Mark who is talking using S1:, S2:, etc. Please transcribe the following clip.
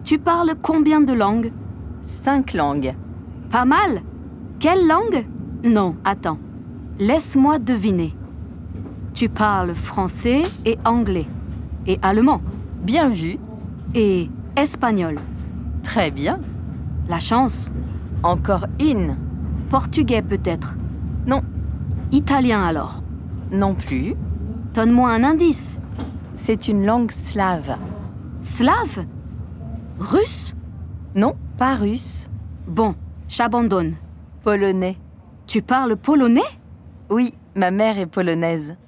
S1: Tu parles combien de langues?
S2: 5 langues.
S1: Pas mal. Quelle langue? Non, attends. Laisse-moi deviner. Tu parles français et anglais. Et allemand.
S2: Bien vu.
S1: Et espagnol.
S2: Très bien.
S1: La chance.
S2: Encore une.
S1: Portugais peut-être.
S2: Non.
S1: Italien alors.
S2: Non plus.
S1: Donne-moi un indice.
S2: C'est une langue slave.
S1: Slave? Russe?
S2: Non, pas russe.
S1: Bon, j'abandonne.
S2: Polonais.
S1: Tu parles polonais?
S2: Oui, ma mère est polonaise.